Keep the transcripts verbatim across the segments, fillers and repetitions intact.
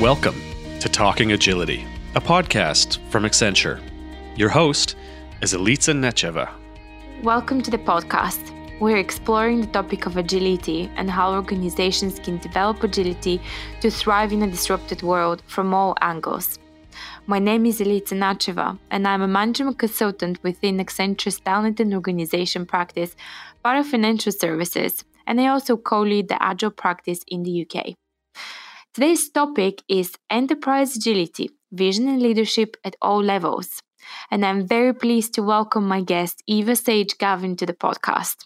Welcome to Talking Agility, a podcast from Accenture. Your host is Elitsa Necheva. Welcome to the podcast. We're exploring the topic of agility and how organizations can develop agility to thrive in a disrupted world from all angles. My name is Elitsa Necheva, and I'm a management consultant within Accenture's talent and organization practice, part of financial services, and I also co-lead the Agile practice in the U K. Today's topic is enterprise agility, vision and leadership at all levels. And I'm very pleased to welcome my guest, Eva Sage-Gavin, to the podcast.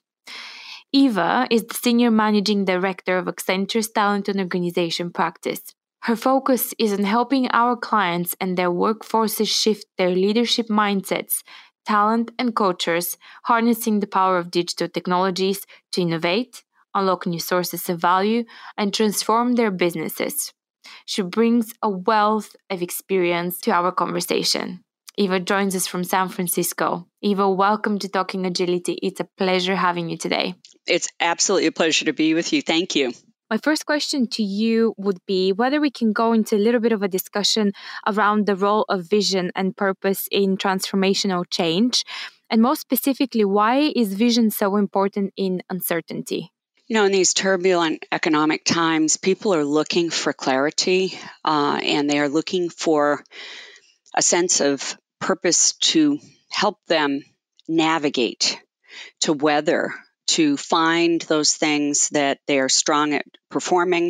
Eva is the Senior Managing Director of Accenture's Talent and Organization Practice. Her focus is on helping our clients and their workforces shift their leadership mindsets, talent, and cultures, harnessing the power of digital technologies to innovate, unlock new sources of value, and transform their businesses. She brings a wealth of experience to our conversation. Eva joins us from San Francisco. Eva, welcome to Talking Agility. It's a pleasure having you today. It's absolutely a pleasure to be with you. Thank you. My first question to you would be whether we can go into a little bit of a discussion around the role of vision and purpose in transformational change, and more specifically, why is vision so important in uncertainty? You know, in these turbulent economic times, people are looking for clarity uh, and they are looking for a sense of purpose to help them navigate, to weather, to find those things that they are strong at performing,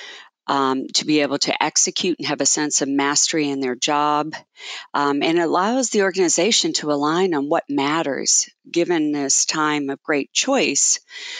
um, to be able to execute and have a sense of mastery in their job. Um, and it allows the organization to align on what matters given this time of great choice.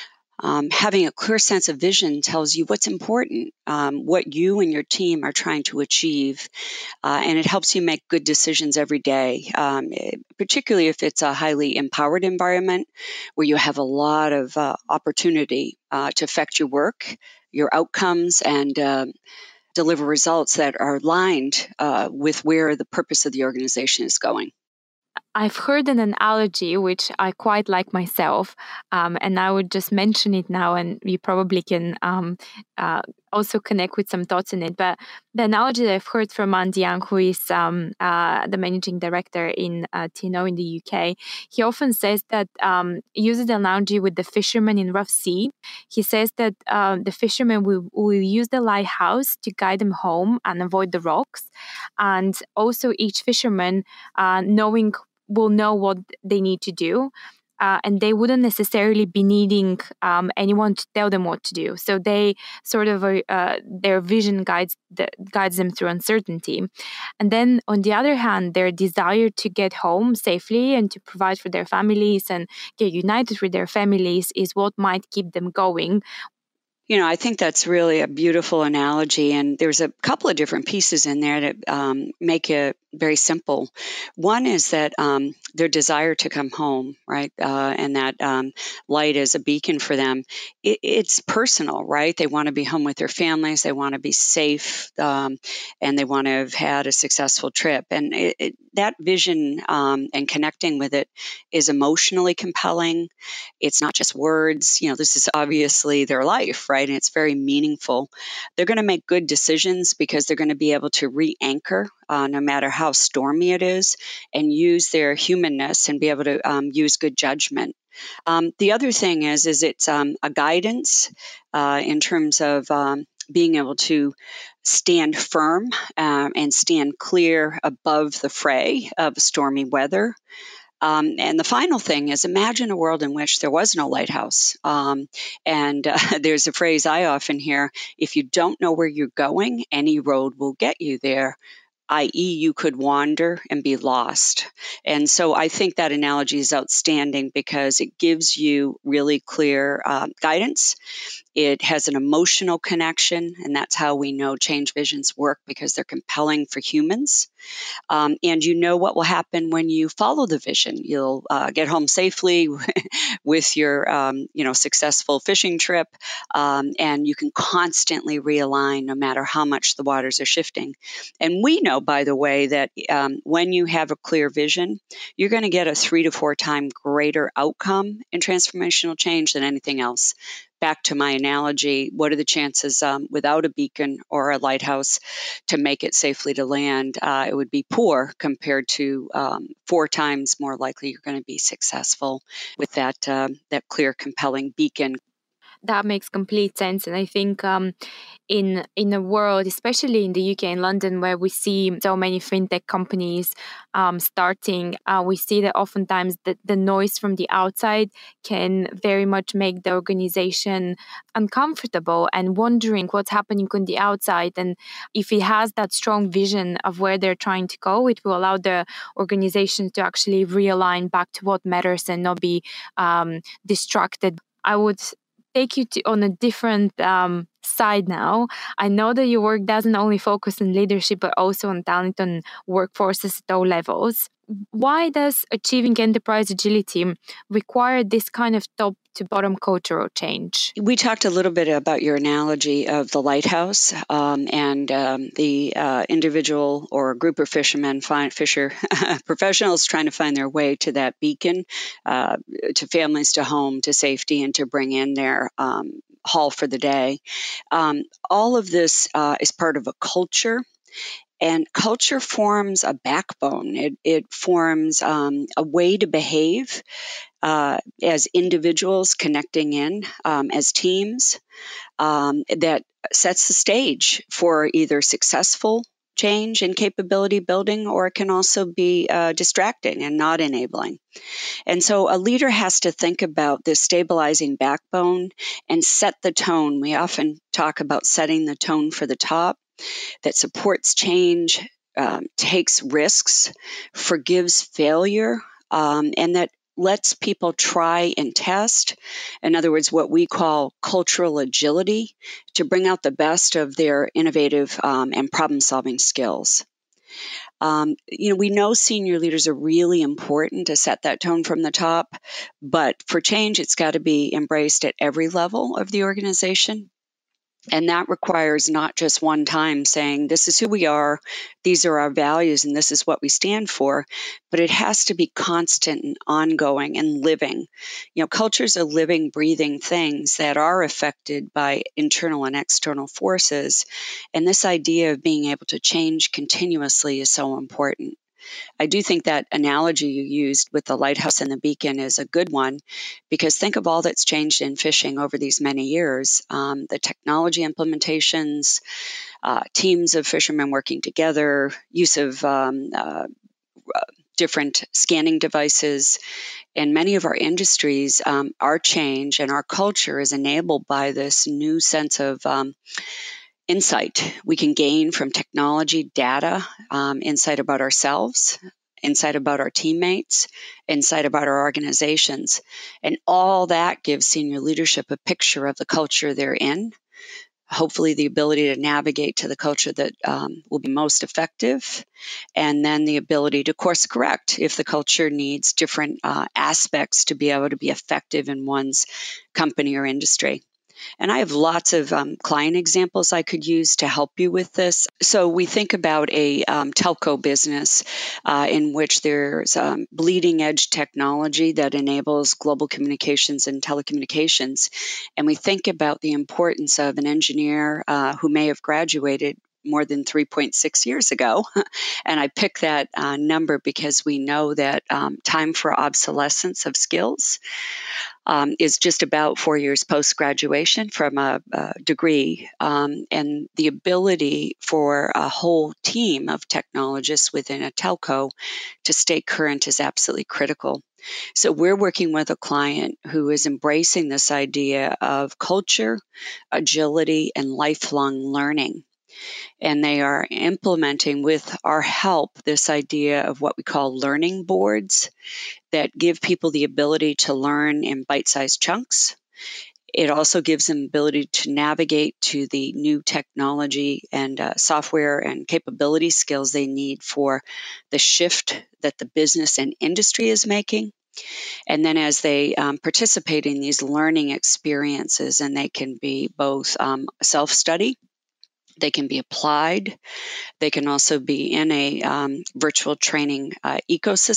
Um, having a clear sense of vision tells you what's important, um, what you and your team are trying to achieve, uh, and it helps you make good decisions every day, um, particularly if it's a highly empowered environment where you have a lot of uh, opportunity uh, to affect your work, your outcomes, and uh, deliver results that are aligned uh, with where the purpose of the organization is going. I've heard an analogy which I quite like myself, um, and I would just mention it now, and you probably can um, uh, also connect with some thoughts in it. But the analogy that I've heard from Andy Young, who is um, uh, the managing director in uh, T N O in the U K, he often says that, um, he uses the analogy with the fisherman in rough sea. He says that uh, the fisherman will, will use the lighthouse to guide them home and avoid the rocks. And also each fisherman, uh, knowing will know what they need to do, uh, and they wouldn't necessarily be needing um, anyone to tell them what to do. So they sort of uh, their vision guides the, guides them through uncertainty. And then on the other hand, their desire to get home safely and to provide for their families and get united with their families is what might keep them going. You know, I think that's really a beautiful analogy, and there's a couple of different pieces in there that um, make it very simple. One is that um, their desire to come home, right, uh, and that um, light is a beacon for them. It, it's personal, right? They want to be home with their families, they want to be safe, um, and they want to have had a successful trip. And it, it, that vision um, and connecting with it is emotionally compelling. It's not just words. You know, this is obviously their life, right? And it's very meaningful. They're going to make good decisions because they're going to be able to re-anchor uh, no matter how stormy it is, and use their humanness and be able to um, use good judgment. Um, the other thing is, is it's um, a guidance uh, in terms of um, being able to stand firm um, and stand clear above the fray of stormy weather. Um, and the final thing is, imagine a world in which there was no lighthouse. Um, and uh, there's a phrase I often hear: if you don't know where you're going, any road will get you there. that is, you could wander and be lost. And so I think that analogy is outstanding because it gives you really clear uh, guidance. It has an emotional connection, and that's how we know change visions work, because they're compelling for humans. Um, and you know what will happen when you follow the vision. You'll uh, get home safely with your, um, you know, successful fishing trip, um, and you can constantly realign no matter how much the waters are shifting. And we know, by the way, that um, when you have a clear vision, you're going to get a three to four time greater outcome in transformational change than anything else. back to my analogy, what are the chances um, without a beacon or a lighthouse to make it safely to land? Uh, it would be poor compared to um, four times more likely you're going to be successful with that uh, that clear, compelling beacon. That makes complete sense. And I think um, in in a world, especially in the U K and London, where we see so many fintech companies um, starting, uh, we see that oftentimes the, the noise from the outside can very much make the organization uncomfortable and wondering what's happening on the outside. And if it has that strong vision of where they're trying to go, it will allow the organization to actually realign back to what matters and not be um, distracted. I would take you to, on a different um, side now. I know that your work doesn't only focus on leadership, but also on talent and workforces at all levels. Why does achieving enterprise agility require this kind of top to bottom cultural change? We talked a little bit about your analogy of the lighthouse um, and um, the uh, individual or group of fishermen, find, fisher professionals trying to find their way to that beacon, uh, to families, to home, to safety, and to bring in their um, haul for the day. Um, all of this uh, is part of a culture. And culture forms a backbone. It, it forms um, a way to behave uh, as individuals connecting in, um, as teams, um, that sets the stage for either successful change and capability building, or it can also be uh, distracting and not enabling. And so a leader has to think about this stabilizing backbone and set the tone. We often talk about setting the tone for the top, that supports change, um, takes risks, forgives failure, um, and that lets people try and test. In other words, what we call cultural agility, to bring out the best of their innovative um, and problem-solving skills. Um, you know, we know senior leaders are really important to set that tone from the top, but for change, it's got to be embraced at every level of the organization. And that requires not just one time saying, this is who we are, these are our values, and this is what we stand for, but it has to be constant and ongoing and living. You know, cultures are living, breathing things that are affected by internal and external forces. And this idea of being able to change continuously is so important. I do think that analogy you used with the lighthouse and the beacon is a good one, because think of all that's changed in fishing over these many years. Um, the technology implementations, uh, teams of fishermen working together, use of um, uh, different scanning devices. In many of our industries, um, our change and our culture is enabled by this new sense of um, insight we can gain from technology, data, um, insight about ourselves, insight about our teammates, insight about our organizations. And all that gives senior leadership a picture of the culture they're in, hopefully the ability to navigate to the culture that um, will be most effective, and then the ability to course correct if the culture needs different uh, aspects to be able to be effective in one's company or industry. And I have lots of um, client examples I could use to help you with this. So we think about a um, telco business uh, in which there's um, bleeding edge technology that enables global communications and telecommunications. And we think about the importance of an engineer uh, who may have graduated more than three point six years ago. And I pick that uh, number because we know that um, time for obsolescence of skills Um, is just about four years post-graduation from a, a degree. Um, and the ability for a whole team of technologists within a telco to stay current is absolutely critical. So we're working with a client who is embracing this idea of culture, agility, and lifelong learning. And they are implementing, with our help, this idea of what we call learning boards that give people the ability to learn in bite-sized chunks. It also gives them the ability to navigate to the new technology and uh, software and capability skills they need for the shift that the business and industry is making. And then as they um, participate in these learning experiences, and they can be both um, self-study, they can be applied. They can also be in a um, virtual training uh, ecosystem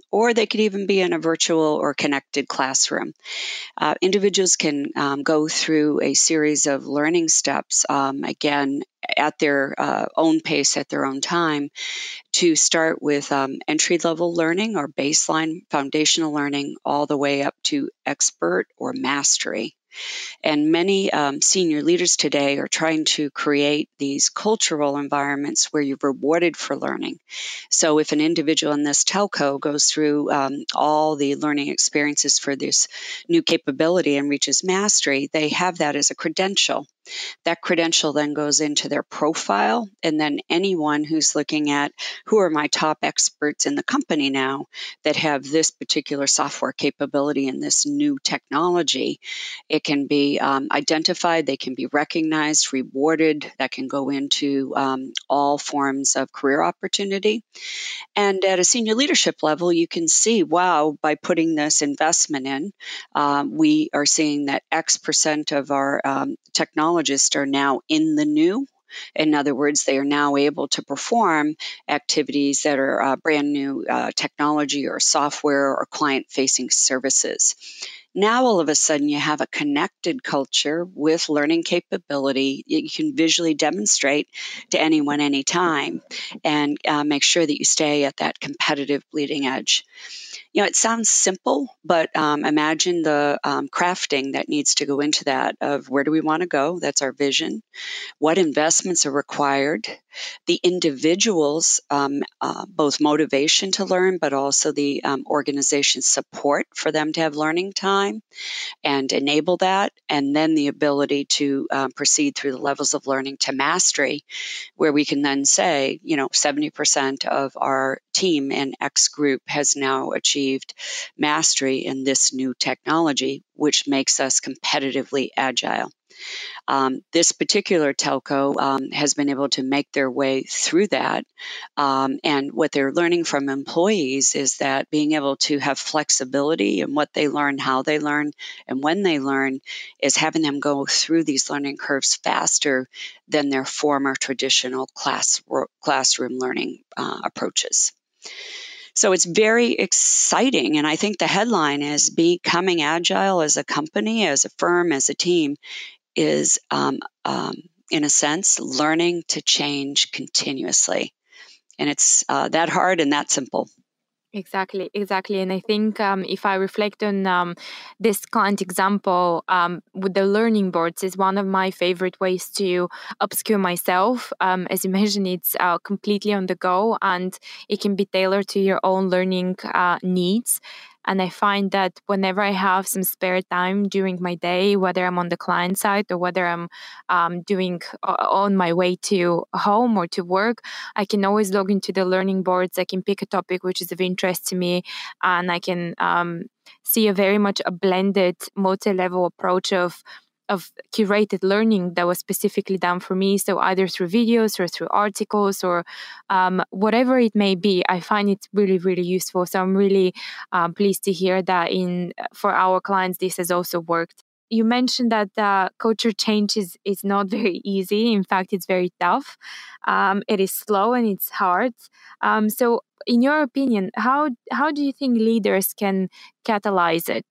or they could even be in a virtual or connected classroom. Uh, individuals can um, go through a series of learning steps, um, again, at their uh, own pace, at their own time, to start with um, entry-level learning or baseline foundational learning all the way up to expert or mastery. And many um, senior leaders today are trying to create these cultural environments where you're rewarded for learning. So if an individual in this telco goes through um, all the learning experiences for this new capability and reaches mastery, they have that as a credential. That credential then goes into their profile, and then anyone who's looking at who are my top experts in the company now that have this particular software capability and this new technology, it can be um, identified, they can be recognized, rewarded, that can go into um, all forms of career opportunity. And at a senior leadership level, you can see, wow, by putting this investment in, um, we are seeing that X percent of our um, technologists are now in the new. In other words, they are now able to perform activities that are uh, brand new uh, technology or software or client-facing services. Now, all of a sudden, you have a connected culture with learning capability. You can visually demonstrate to anyone, anytime, and uh, make sure that you stay at that competitive bleeding edge. You know, it sounds simple, but um, imagine the um, crafting that needs to go into that of where do we want to go? That's our vision. What investments are required? The individuals, um, uh, both motivation to learn, but also the um, organization support for them to have learning time and enable that, and then the ability to um, proceed through the levels of learning to mastery, where we can then say, you know, seventy percent of our team in X group has now achieved mastery in this new technology, which makes us competitively agile. Um, this particular telco um, has been able to make their way through that. Um, and what they're learning from employees is that being able to have flexibility in what they learn, how they learn, and when they learn is having them go through these learning curves faster than their former traditional class, classroom learning uh, approaches. So it's very exciting. And I think the headline is becoming agile as a company, as a firm, as a team, is, um, um, in a sense, learning to change continuously. And it's uh, that hard and that simple. Exactly, exactly. And I think um, if I reflect on um, this client example um, with the learning boards, is one of my favorite ways to upskill myself. Um, as you mentioned, it's uh, completely on the go and it can be tailored to your own learning uh, needs. And I find that whenever I have some spare time during my day, whether I'm on the client side or whether I'm um, doing uh, on my way to home or to work, I can always log into the learning boards. I can pick a topic which is of interest to me, and I can um, see a very much a blended multi-level approach of of curated learning that was specifically done for me. So either through videos or through articles or um, whatever it may be, I find it really, really useful. So I'm really um, pleased to hear that in for our clients, this has also worked. You mentioned that uh, culture change is, is not very easy. In fact, it's very tough. Um, it is slow and it's hard. Um, so in your opinion, how how do you think leaders can catalyze it?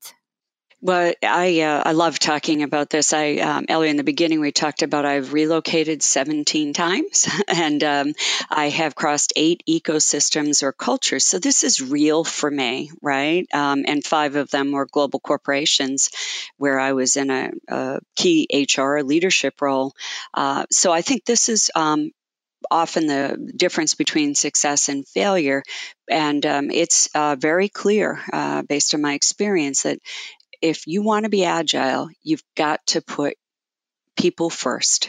Well, I uh, I love talking about this. I um, Ellie, in the beginning, we talked about I've relocated seventeen times, and um, I have crossed eight ecosystems or cultures. So this is real for me, right? Um, and five of them were global corporations, where I was in a, a key H R leadership role. Uh, so I think this is. Um, often the difference between success and failure. And um, it's uh, very clear, uh, based on my experience, that if you want to be agile, you've got to put people first.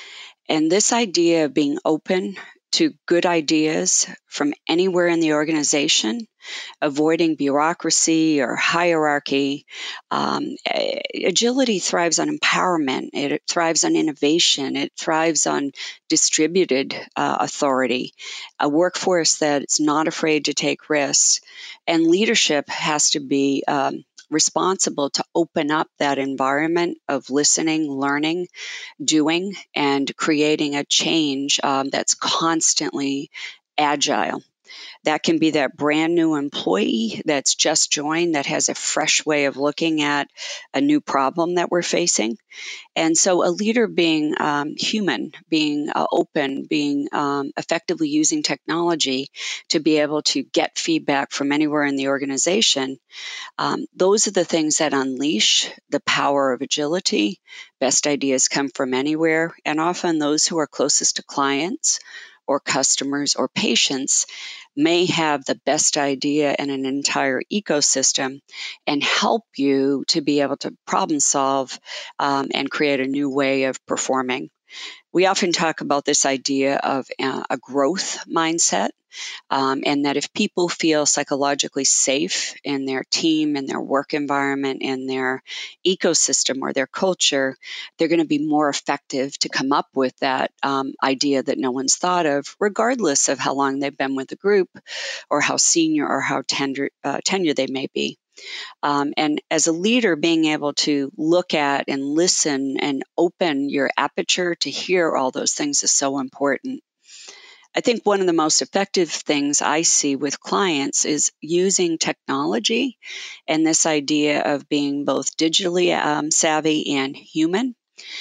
And this idea of being open to good ideas from anywhere in the organization, avoiding bureaucracy or hierarchy. Um, agility thrives on empowerment. It thrives on innovation. It thrives on distributed uh, authority, a workforce that's not afraid to take risks. And leadership has to be um, responsible to open up that environment of listening, learning, doing, and creating a change um, that's constantly agile. That can be that brand new employee that's just joined that has a fresh way of looking at a new problem that we're facing. And so a leader being um, human, being uh, open, being um, effectively using technology to be able to get feedback from anywhere in the organization, um, those are the things that unleash the power of agility. Best ideas come from anywhere, and often those who are closest to clients or customers or patients may have the best idea in an entire ecosystem and help you to be able to problem solve um, and create a new way of performing. We often talk about this idea of uh, a growth mindset, um, and that if people feel psychologically safe in their team, in their work environment, in their ecosystem or their culture, they're going to be more effective to come up with that um, idea that no one's thought of, regardless of how long they've been with the group or how senior or how tender, uh, tenured they may be. Um, and as a leader, being able to look at and listen and open your aperture to hear all those things is so important. I think one of the most effective things I see with clients is using technology and this idea of being both digitally um, savvy and human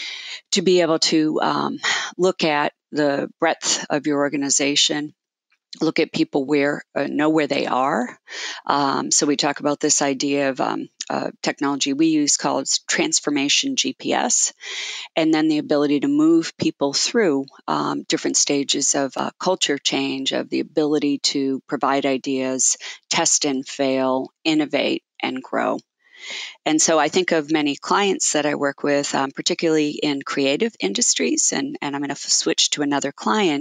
to be able to um, look at the breadth of your organization, look at people where uh, know where they are. Um, so we talk about this idea of um, uh, technology we use called transformation G P S, and then the ability to move people through um, different stages of uh, culture change, of the ability to provide ideas, test and fail, innovate and grow. And so I think of many clients that I work with, um, particularly in creative industries, and, and I'm going to switch to another client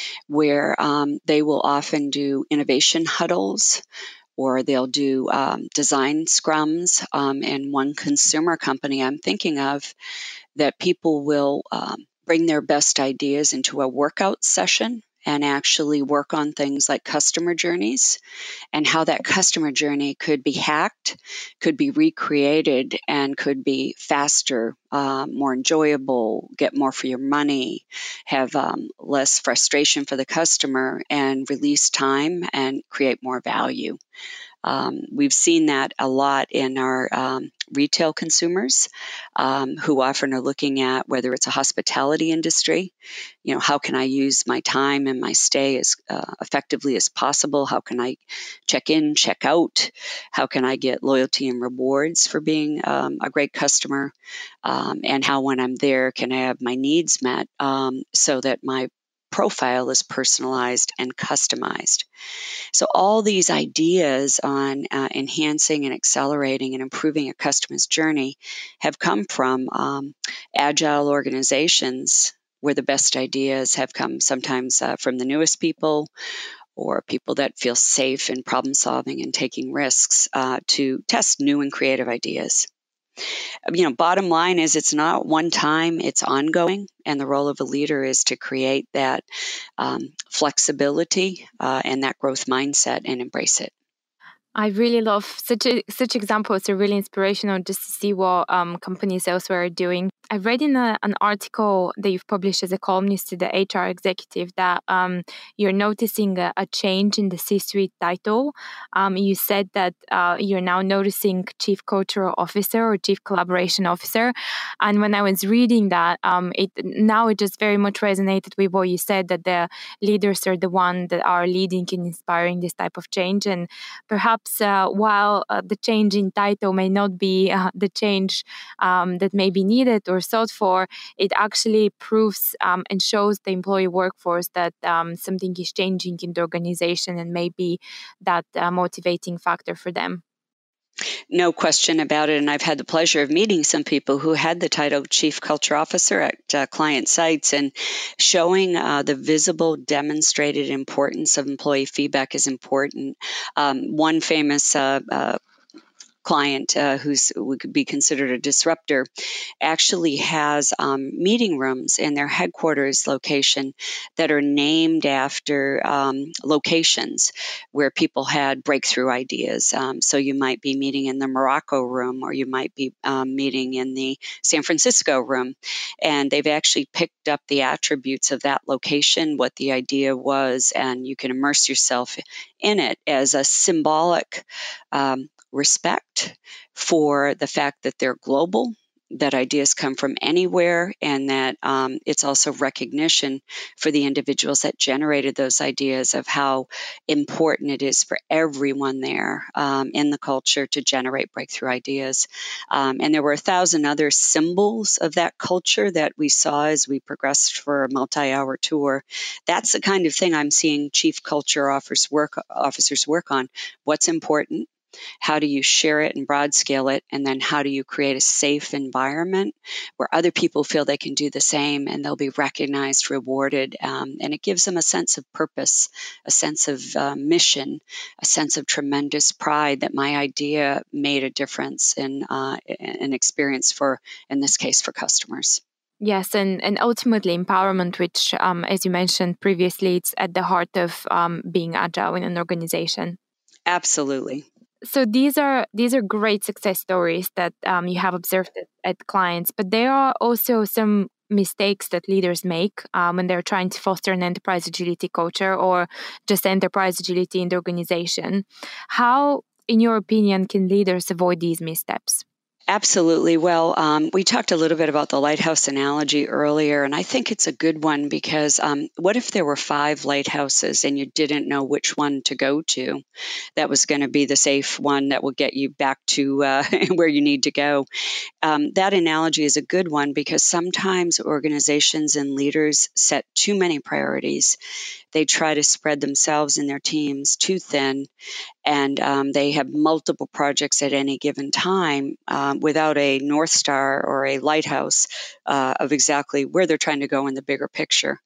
where um, they will often do innovation huddles, or they'll do um, design scrums. Um, and one consumer company I'm thinking of, that people will um, bring their best ideas into a workout session and actually work on things like customer journeys and how that customer journey could be hacked, could be recreated, and could be faster, uh, more enjoyable, get more for your money, have um, less frustration for the customer, and release time and create more value. Um, we've seen that a lot in our um, retail consumers um, who often are looking at whether it's a hospitality industry, you know, how can I use my time and my stay as uh, effectively as possible? How can I check in, check out? How can I get loyalty and rewards for being um, a great customer? Um, and how, when I'm there, can I have my needs met um, so that my profile is personalized and customized? So all these ideas on uh, enhancing and accelerating and improving a customer's journey have come from um, agile organizations where the best ideas have come sometimes uh, from the newest people or people that feel safe in problem solving and taking risks uh, to test new and creative ideas. You know, bottom line is it's not one time, it's ongoing. And the role of a leader is to create that um, flexibility uh, and that growth mindset and embrace it. I really love such a, such examples are really inspirational just to see what um, companies elsewhere are doing. I read in a, an article that you've published as a columnist to the H R executive that um, you're noticing a, a change in the C-suite title. Um, you said that uh, you're now noticing Chief Cultural Officer or Chief Collaboration Officer. And when I was reading that, um, it now it just very much resonated with what you said, that the leaders are the one that are leading and inspiring this type of change. And perhaps Uh, while uh, the change in title may not be uh, the change um, that may be needed or sought for, it actually proves um, and shows the employee workforce that um, something is changing in the organization and may be that uh, motivating factor for them. No question about it. And I've had the pleasure of meeting some people who had the title Chief Culture Officer at uh, client sites, and showing uh, the visible, demonstrated importance of employee feedback is important. Um, one famous uh, uh, client uh, who's who could be considered a disruptor actually has um, meeting rooms in their headquarters location that are named after um, locations where people had breakthrough ideas. Um, so you might be meeting in the Morocco room, or you might be um, meeting in the San Francisco room. And they've actually picked up the attributes of that location, what the idea was, and you can immerse yourself in it as a symbolic um, respect for the fact that they're global, that ideas come from anywhere, and that um, it's also recognition for the individuals that generated those ideas of how important it is for everyone there um, in the culture to generate breakthrough ideas. Um, and there were a thousand other symbols of that culture that we saw as we progressed for a multi-hour tour. That's the kind of thing I'm seeing chief culture officers work, officers work on. What's important? How do you share it and broad scale it? And then how do you create a safe environment where other people feel they can do the same and they'll be recognized, rewarded, um, and it gives them a sense of purpose, a sense of uh, mission, a sense of tremendous pride that my idea made a difference in uh, an experience for, in this case, for customers. Yes, and, and ultimately empowerment, which, um, as you mentioned previously, it's at the heart of um, being agile in an organization. Absolutely. So these are these are great success stories that um, you have observed at, at clients, but there are also some mistakes that leaders make um, when they're trying to foster an enterprise agility culture or just enterprise agility in the organization. How, in your opinion, can leaders avoid these missteps? Absolutely. Well, um, we talked a little bit about the lighthouse analogy earlier, and I think it's a good one because um, what if there were five lighthouses and you didn't know which one to go to? That was going to be the safe one that will get you back to uh, where you need to go. Um, that analogy is a good one because sometimes organizations and leaders set too many priorities. They try to spread themselves and their teams too thin, and um, they have multiple projects at any given time um, without a North Star or a lighthouse uh, of exactly where they're trying to go in the bigger picture.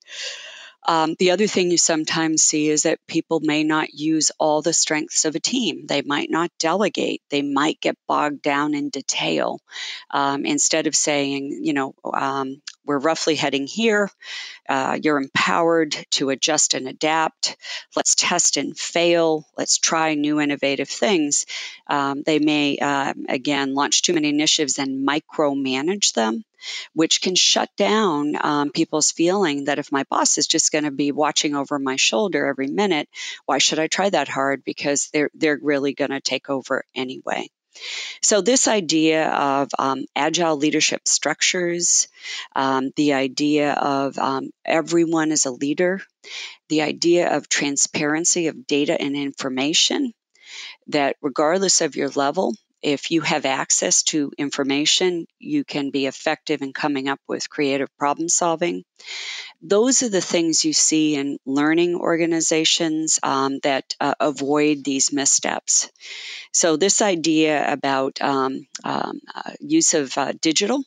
Um, the other thing you sometimes see is that people may not use all the strengths of a team. They might not delegate. They might get bogged down in detail. Um, instead of saying, you know, um, we're roughly heading here, uh, you're empowered to adjust and adapt. Let's test and fail. Let's try new innovative things. Um, they may, uh, again, launch too many initiatives and micromanage them, which can shut down um, people's feeling that if my boss is just going to be watching over my shoulder every minute, why should I try that hard? Because they're they're really going to take over anyway. So this idea of um, agile leadership structures, um, the idea of um, everyone is a leader, the idea of transparency of data and information, that regardless of your level, if you have access to information, you can be effective in coming up with creative problem solving. Those are the things you see in learning organizations um, that uh, avoid these missteps. So this idea about um, um, uh, use of uh, digital,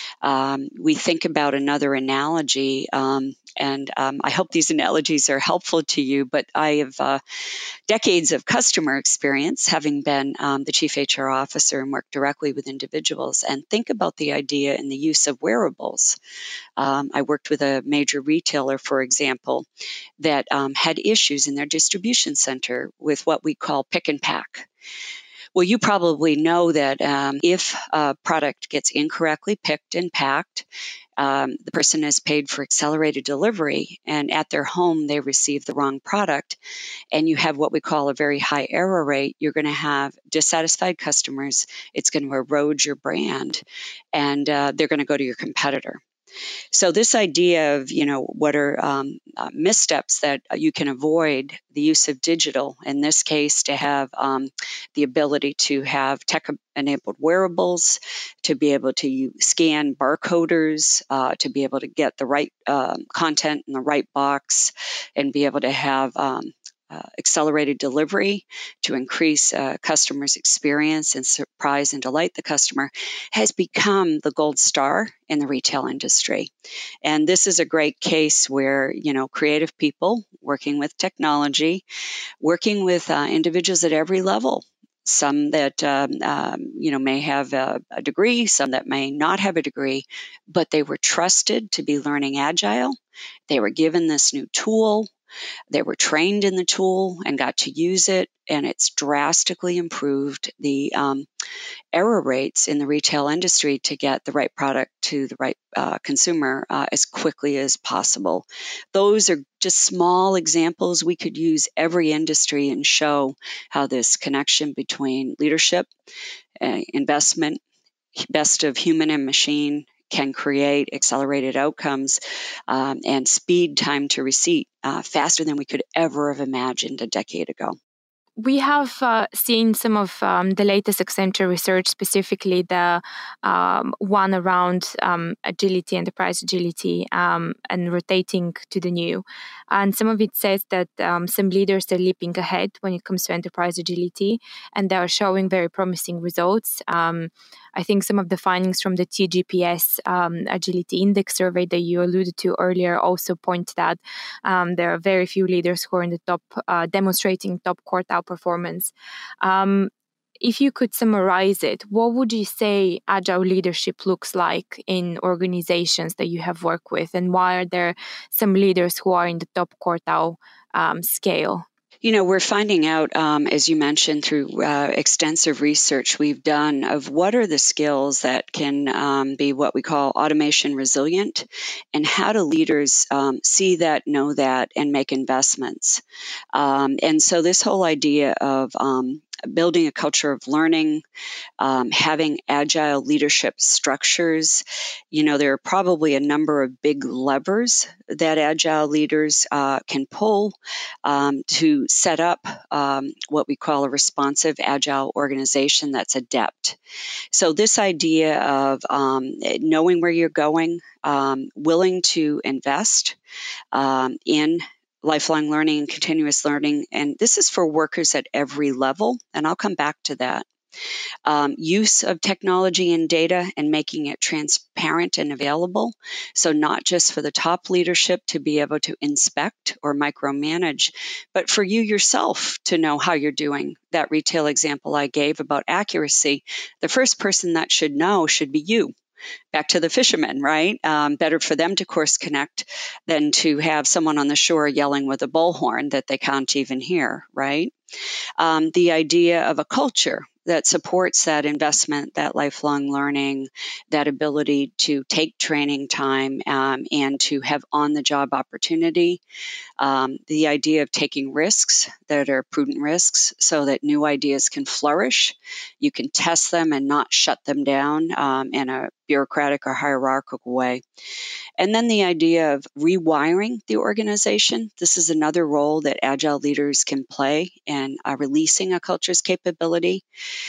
um, we think about another analogy, um, and um, I hope these analogies are helpful to you, but I have uh, decades of customer experience, having been um, the chief H R officer and worked directly with individuals, and think about the idea in the use of wearables. Um, I worked with a major retailer, for example, that um, had issues in their distribution center with what we call pick and pack. Well, you probably know that um, if a product gets incorrectly picked and packed, um, the person is paid for accelerated delivery, and at their home they receive the wrong product, and you have what we call a very high error rate. You're going to have dissatisfied customers. It's going to erode your brand, and uh, they're going to go to your competitor. So this idea of, you know, what are um, uh, missteps that you can avoid, the use of digital, in this case, to have um, the ability to have tech-enabled wearables, to be able to scan barcoders, uh, to be able to get the right uh, content in the right box, and be able to have um, Uh, accelerated delivery to increase uh, customers' experience and surprise and delight the customer, has become the gold star in the retail industry. And this is a great case where, you know, creative people working with technology, working with uh, individuals at every level. some that um, um, you know may have a, a degree, some that may not have a degree, but they were trusted to be learning Agile. They were given this new tool. They were trained in the tool and got to use it, and it's drastically improved the um, error rates in the retail industry to get the right product to the right uh, consumer uh, as quickly as possible. Those are just small examples. We could use every industry and show how this connection between leadership, uh, investment, best of human and machine can create accelerated outcomes um, and speed time to receipt uh, faster than we could ever have imagined a decade ago. We have uh, seen some of um, the latest Accenture research, specifically the um, one around um, agility, enterprise agility, um, and rotating to the new. And some of it says that um, some leaders are leaping ahead when it comes to enterprise agility, and they are showing very promising results. Um, I think some of the findings from the T G P S um, Agility Index survey that you alluded to earlier also point that um, there are very few leaders who are in the top, uh, demonstrating top quartile performance. Um, if you could summarize it, what would you say agile leadership looks like in organizations that you have worked with, and why are there some leaders who are in the top quartile um, scale? You know, we're finding out, um, as you mentioned, through uh, extensive research we've done of what are the skills that can um, be what we call automation resilient, and how do leaders um, see that, know that, and make investments. Um, and so this whole idea of um, building a culture of learning, um, having agile leadership structures. You know, there are probably a number of big levers that agile leaders uh, can pull um, to set up um, what we call a responsive agile organization that's adept. So this idea of um, knowing where you're going, um, willing to invest um, in lifelong learning and continuous learning. And this is for workers at every level. And I'll come back to that. Um, use of technology and data and making it transparent and available. So not just for the top leadership to be able to inspect or micromanage, but for you yourself to know how you're doing. That retail example I gave about accuracy, the first person that should know should be you. Back to the fishermen, right? Um, better for them to course connect than to have someone on the shore yelling with a bullhorn that they can't even hear, right? Um, the idea of a culture that supports that investment, that lifelong learning, that ability to take training time um, and to have on-the-job opportunity. Um, the idea of taking risks that are prudent risks so that new ideas can flourish. You can test them and not shut them down um, in a bureaucratic or hierarchical way. And then the idea of rewiring the organization. This is another role that agile leaders can play in uh, releasing a culture's capability.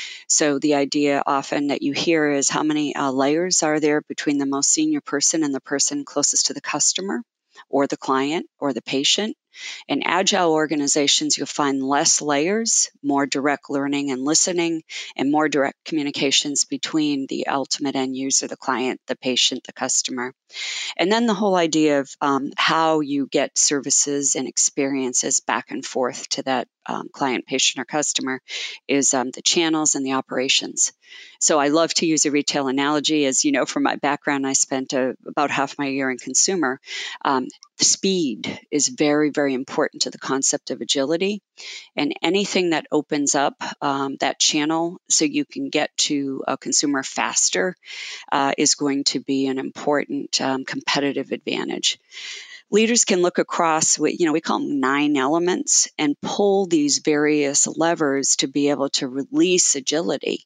So the idea often that you hear is how many uh, layers are there between the most senior person and the person closest to the customer or the client or the patient. In agile organizations, you'll find less layers, more direct learning and listening, and more direct communications between the ultimate end user, the client, the patient, the customer. And then the whole idea of um, how you get services and experiences back and forth to that um, client, patient, or customer is um, the channels and the operations. So I love to use a retail analogy. As you know, from my background, I spent uh, about half my year in consumer. Um, speed is very, very important to the concept of agility. And anything that opens up um, that channel so you can get to a consumer faster uh, is going to be an important um, competitive advantage. Leaders can look across what, you know, we call them nine elements and pull these various levers to be able to release agility.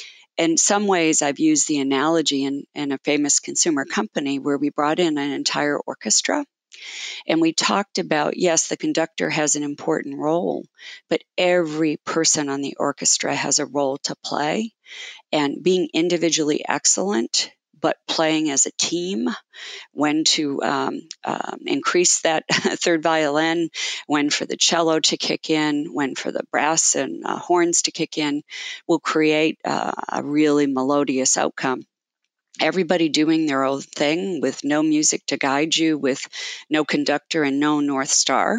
In some ways, I've used the analogy in, in a famous consumer company where we brought in an entire orchestra. And we talked about, yes, the conductor has an important role, but every person on the orchestra has a role to play. And being individually excellent, but playing as a team, when to um, um, increase that third violin, when for the cello to kick in, when for the brass and uh, horns to kick in, will create uh, a really melodious outcome. Everybody doing their own thing with no music to guide you, with no conductor and no North Star.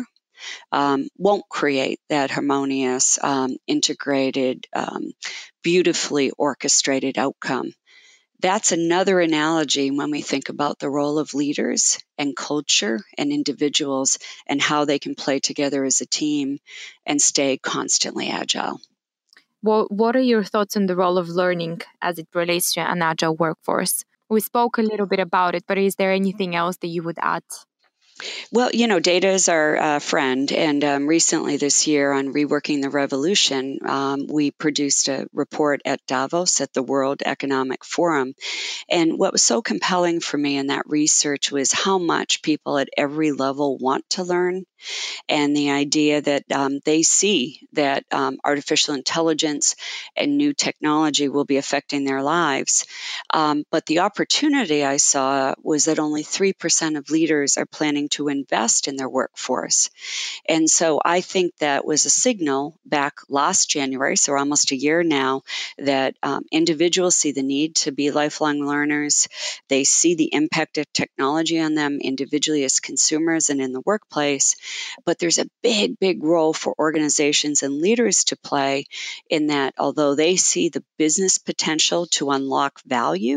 um, won't create that harmonious, um, integrated, um, beautifully orchestrated outcome. That's another analogy when we think about the role of leaders and culture and individuals and how they can play together as a team and stay constantly agile. Well, what are your thoughts on the role of learning as it relates to an agile workforce? We spoke a little bit about it, but is there anything else that you would add? Well, you know, data is our uh, friend. And um, recently this year on Reworking the Revolution, um, we produced a report at Davos at the World Economic Forum. And what was so compelling for me in that research was how much people at every level want to learn, and the idea that um, they see that um, artificial intelligence and new technology will be affecting their lives. Um, but the opportunity I saw was that only three percent of leaders are planning to invest in their workforce. And so I think that was a signal back last January, so almost a year now, that um, individuals see the need to be lifelong learners. They see the impact of technology on them individually as consumers and in the workplace. But there's a big, big role for organizations and leaders to play in that, although they see the business potential to unlock value,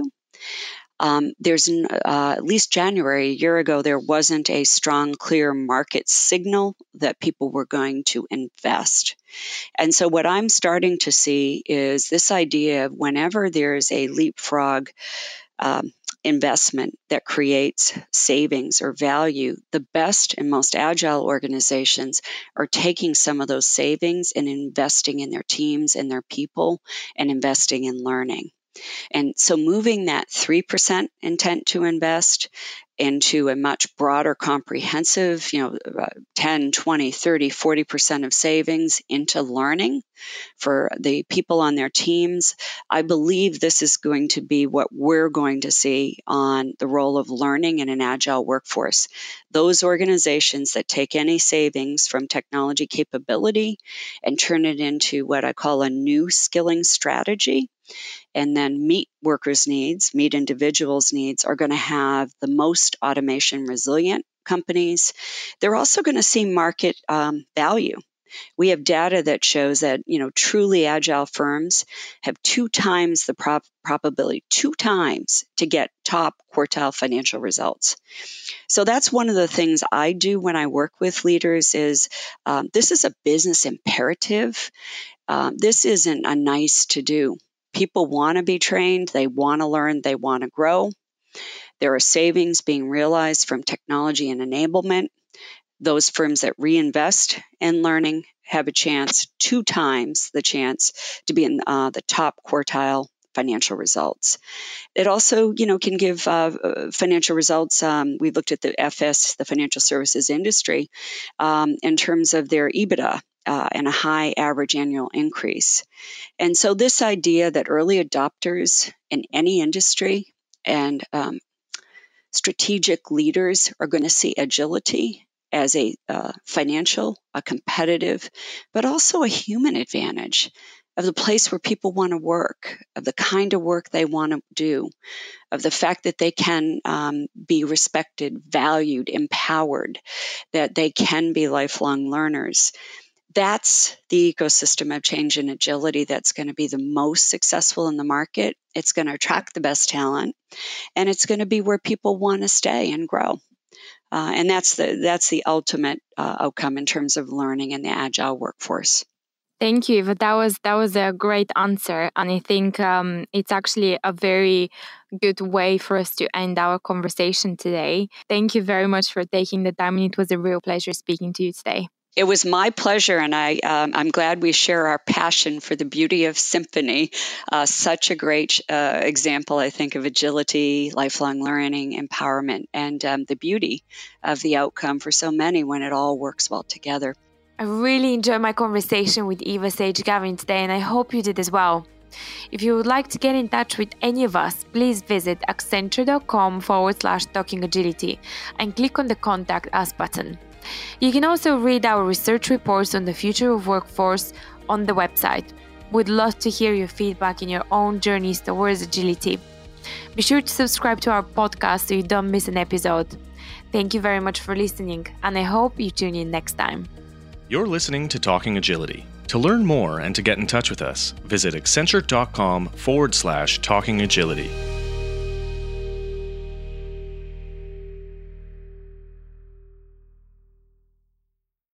Um, there's uh, at least January, a year ago, there wasn't a strong, clear market signal that people were going to invest. And so what I'm starting to see is this idea of whenever there's a leapfrog um, investment that creates savings or value, the best and most agile organizations are taking some of those savings and investing in their teams and their people and investing in learning. And so moving that three percent intent to invest into a much broader, comprehensive, you know, uh, ten, twenty, thirty, forty percent of savings into learning for the people on their teams, I believe this is going to be what we're going to see on the role of learning in an agile workforce. Those organizations that take any savings from technology capability and turn it into what I call a new skilling strategy, and then meet workers' needs, meet individuals' needs, are going to have the most automation resilient companies. They're also going to see market um, value. We have data that shows that, you know, truly agile firms have two times the prop- probability, two times to get top quartile financial results. So that's one of the things I do when I work with leaders is um, this is a business imperative. Um, this isn't a nice to do. People want to be trained, they want to learn, they want to grow. There are savings being realized from technology and enablement. Those firms that reinvest in learning have a chance, two times the chance, to be in uh, the top quartile financial results. It also, you know, can give uh, financial results. Um, we looked at the F S, the financial services industry, um, in terms of their EBITDA uh, and a high average annual increase. And so this idea that early adopters in any industry and um, strategic leaders are going to see agility as a uh, financial, a competitive, but also a human advantage of the place where people want to work, of the kind of work they want to do, of the fact that they can um, be respected, valued, empowered, that they can be lifelong learners. That's the ecosystem of change and agility that's going to be the most successful in the market. It's going to attract the best talent, and it's going to be where people want to stay and grow. Uh, and that's the that's the ultimate uh, outcome in terms of learning in the agile workforce. Thank you. But that was that was a great answer, and I think um, it's actually a very good way for us to end our conversation today. Thank you very much for taking the time, and it was a real pleasure speaking to you today. It was my pleasure, and I, um, I'm glad we share our passion for the beauty of Symphony. Uh, such a great uh, example, I think, of agility, lifelong learning, empowerment, and um, the beauty of the outcome for so many when it all works well together. I really enjoyed my conversation with Eva Sage-Gavin today, and I hope you did as well. If you would like to get in touch with any of us, please visit accenture.com forward slash talking agility and click on the Contact Us button. You can also read our research reports on the future of workforce on the website. We'd love to hear your feedback in your own journeys towards agility. Be sure to subscribe to our podcast so you don't miss an episode. Thank you very much for listening, and I hope you tune in next time. You're listening to Talking Agility. To learn more and to get in touch with us, visit accenture.com forward slash talking agility.